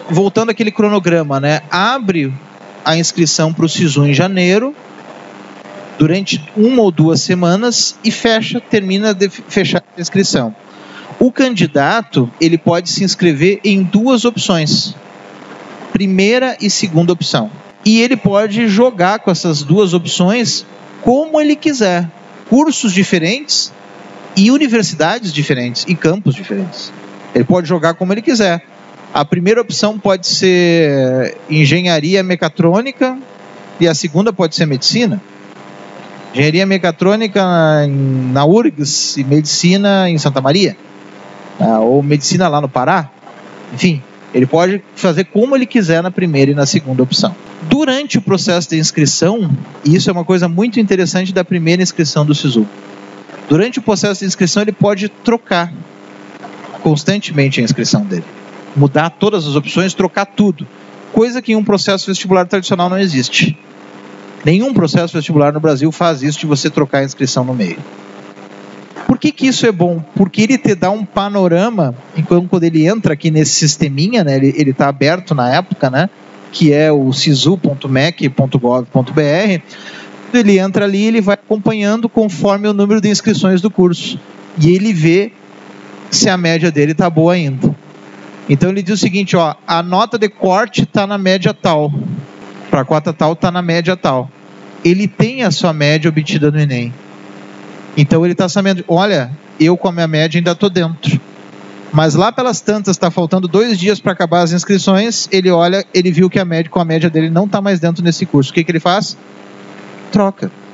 voltando àquele cronograma, né? Abre a inscrição para o SISU em janeiro, durante 1 ou 2 semanas, e termina de fechar a inscrição. O candidato, ele pode se inscrever em 2 opções, primeira e segunda opção. E ele pode jogar com essas 2 opções como ele quiser. Cursos diferentes e universidades diferentes e campos diferentes. Ele pode jogar como ele quiser. A primeira opção pode ser engenharia mecatrônica e a segunda pode ser medicina. Engenharia mecatrônica na URGS e medicina em Santa Maria. Ou medicina lá no Pará. Enfim, ele pode fazer como ele quiser na primeira e na segunda opção. Durante o processo de inscrição, e isso é uma coisa muito interessante da primeira inscrição do SISU, durante o processo de inscrição ele pode trocar constantemente a inscrição dele. Mudar todas as opções, trocar tudo. Coisa que em um processo vestibular tradicional não existe. Nenhum processo vestibular no Brasil faz isso de você trocar a inscrição no meio. Por que isso é bom? Porque ele te dá um panorama, enquanto quando ele entra aqui nesse sisteminha, né, ele está aberto na época, né, que é o sisu.mec.gov.br, ele entra ali e ele vai acompanhando conforme o número de inscrições do curso. E ele vê se a média dele está boa ainda. Então ele diz o seguinte, ó, a nota de corte está na média tal, para a cota tal está na média tal. Ele tem a sua média obtida no Enem. Então ele está sabendo, olha, eu com a minha média ainda estou dentro. Mas lá pelas tantas, está faltando 2 dias para acabar as inscrições, ele olha, ele viu que com a média dele não está mais dentro nesse curso. O que ele faz? Troca.